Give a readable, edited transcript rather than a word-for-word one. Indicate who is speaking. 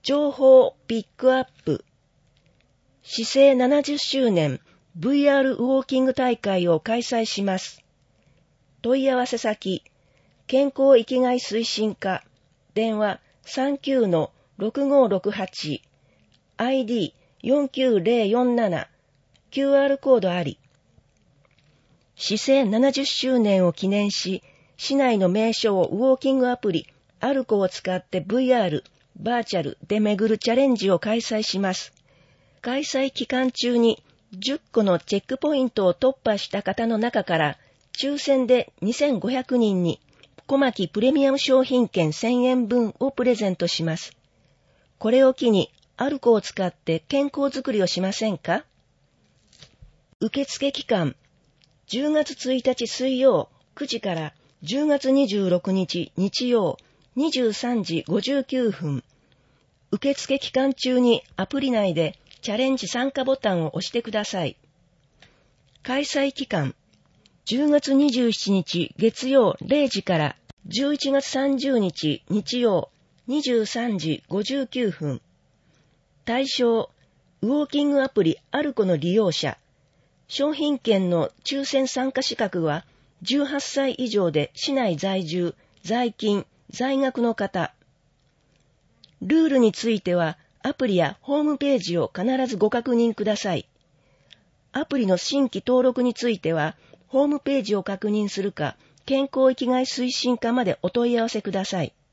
Speaker 1: 情報ピックアップ。市政70周年 VR ウォーキング大会を開催します。問い合わせ先、健康生きがい推進課、電話 39-6568、ID49047、QR コードあり。市政70周年を記念し、市内の名所をウォーキングアプリ、アルコを使って VR、バーチャルで巡るチャレンジを開催します。開催期間中に10個のチェックポイントを突破した方の中から、抽選で2500人に小牧プレミアム商品券1000円分をプレゼントします。これを機にアルコを使って健康づくりをしませんか？受付期間、10月1日水曜9時から10月26日日曜23時59分。受付期間中にアプリ内でチャレンジ参加ボタンを押してください。開催期間、10月27日月曜0時から11月30日日曜23時59分。対象、ウォーキングアプリアルコの利用者。商品券の抽選参加資格は18歳以上で市内在住、在勤、在学の方。ルールについてはアプリやホームページを必ずご確認ください。アプリの新規登録についてはホームページを確認するか健康生きがい推進課までお問い合わせください。